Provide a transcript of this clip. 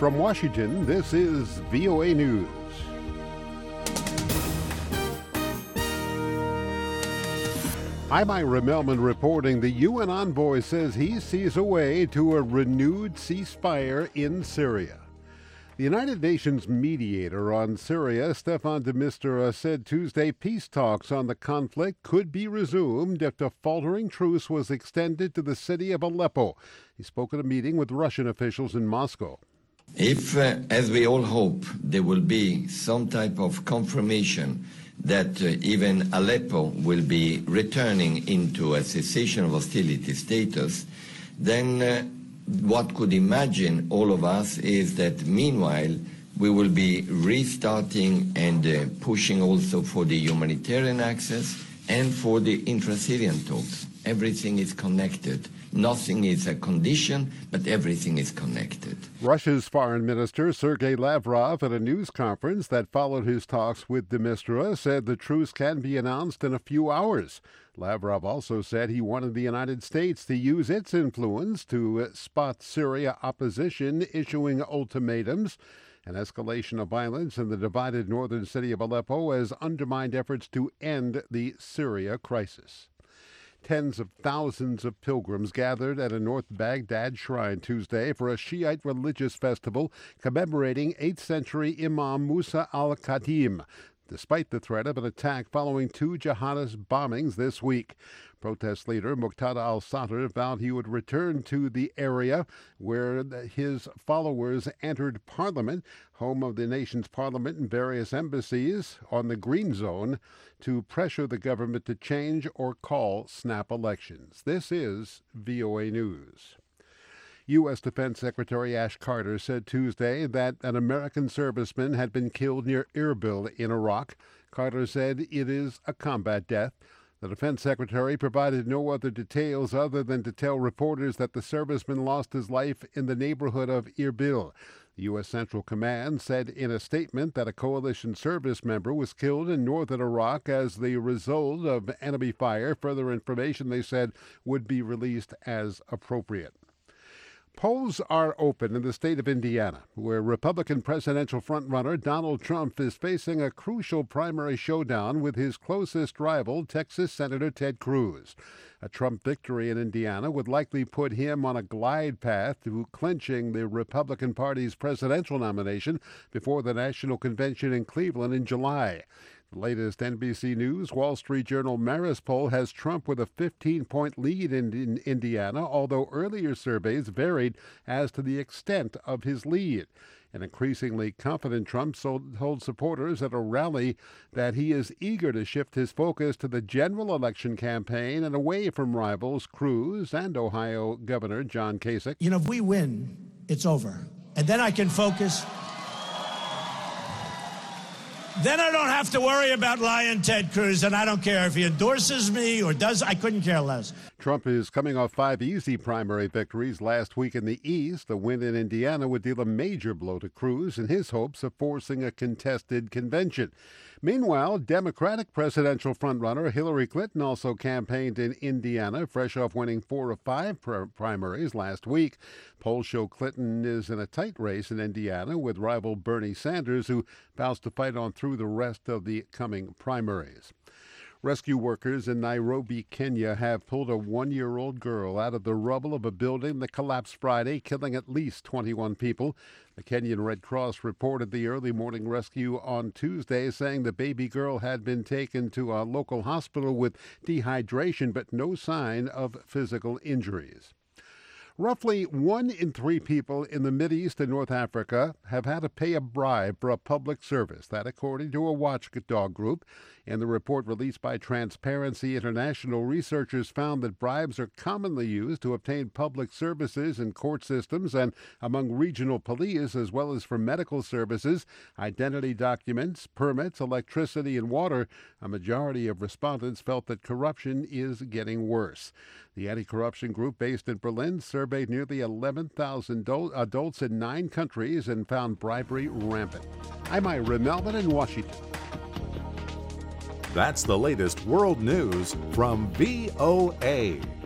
From Washington, this is VOA News. I'm Ira Melman reporting. The UN envoy says he sees a way to a renewed ceasefire in Syria. The United Nations mediator on Syria, Staffan de Mistura, said Tuesday peace talks on the conflict could be resumed if a faltering truce was extended to the city of Aleppo. He spoke at a meeting with Russian officials in Moscow. If, as we all hope, there will be some type of confirmation that even Aleppo will be returning into a cessation of hostility status, then what could imagine all of us is that meanwhile we will be restarting and pushing also for the humanitarian access and for the intra-Syrian talks. Everything is connected. Nothing is a condition, but everything is connected. Russia's Foreign Minister Sergei Lavrov, at a news conference that followed his talks with de Mistura, said the truce can be announced in a few hours. Lavrov also said he wanted the United States to use its influence to spot Syria opposition issuing ultimatums. An escalation of violence in the divided northern city of Aleppo has undermined efforts to end the Syria crisis. Tens of thousands of pilgrims gathered at a North Baghdad shrine Tuesday for a Shiite religious festival commemorating 8th century Imam Musa al-Khadim, despite the threat of an attack following two jihadist bombings this week. Protest leader Muqtada al-Sadr vowed he would return to the area where his followers entered parliament, home of the nation's parliament and various embassies, on the Green Zone, to pressure the government to change or call snap elections. This is VOA News. U.S. Defense Secretary Ash Carter said Tuesday that an American serviceman had been killed near Erbil in Iraq. Carter said it is a combat death. The defense secretary provided no other details other than to tell reporters that the serviceman lost his life in the neighborhood of Erbil. The U.S. Central Command said in a statement that a coalition service member was killed in northern Iraq as the result of enemy fire. Further information, they said, would be released as appropriate. Polls are open in the state of Indiana, where Republican presidential frontrunner Donald Trump is facing a crucial primary showdown with his closest rival, Texas Senator Ted Cruz. A Trump victory in Indiana would likely put him on a glide path to clinching the Republican Party's presidential nomination before the national convention in Cleveland in July. The latest NBC News Wall Street Journal Marist poll has Trump with a 15-point lead in Indiana, although earlier surveys varied as to the extent of his lead. An increasingly confident Trump told supporters at a rally that he is eager to shift his focus to the general election campaign and away from rivals Cruz and Ohio Governor John Kasich. You know, if we win, it's over. And then I can focus. Then I don't have to worry about lying Ted Cruz, and I don't care if he endorses me or does. I couldn't care less. Trump is coming off 5 easy primary victories last week in the East. A win in Indiana would deal a major blow to Cruz in his hopes of forcing a contested convention. Meanwhile, Democratic presidential frontrunner Hillary Clinton also campaigned in Indiana, fresh off winning 4 of 5 primaries last week. Polls show Clinton is in a tight race in Indiana with rival Bernie Sanders, who vows to fight on through the rest of the coming primaries. Rescue workers in Nairobi, Kenya, have pulled a 1-year-old girl out of the rubble of a building that collapsed Friday, killing at least 21 people. The Kenyan Red Cross reported the early morning rescue on Tuesday, saying the baby girl had been taken to a local hospital with dehydration, but no sign of physical injuries. Roughly 1 in 3 people in the Mideast and North Africa have had to pay a bribe for a public service. That, according to a watchdog group. In the report released by Transparency International, researchers found that bribes are commonly used to obtain public services in court systems and among regional police, as well as for medical services, identity documents, permits, electricity, and water. A majority of respondents felt that corruption is getting worse. The anti-corruption group, based in Berlin, surveyed nearly 11,000 adults in 9 countries and found bribery rampant. I'm Ira Melman in Washington. That's the latest world news from VOA.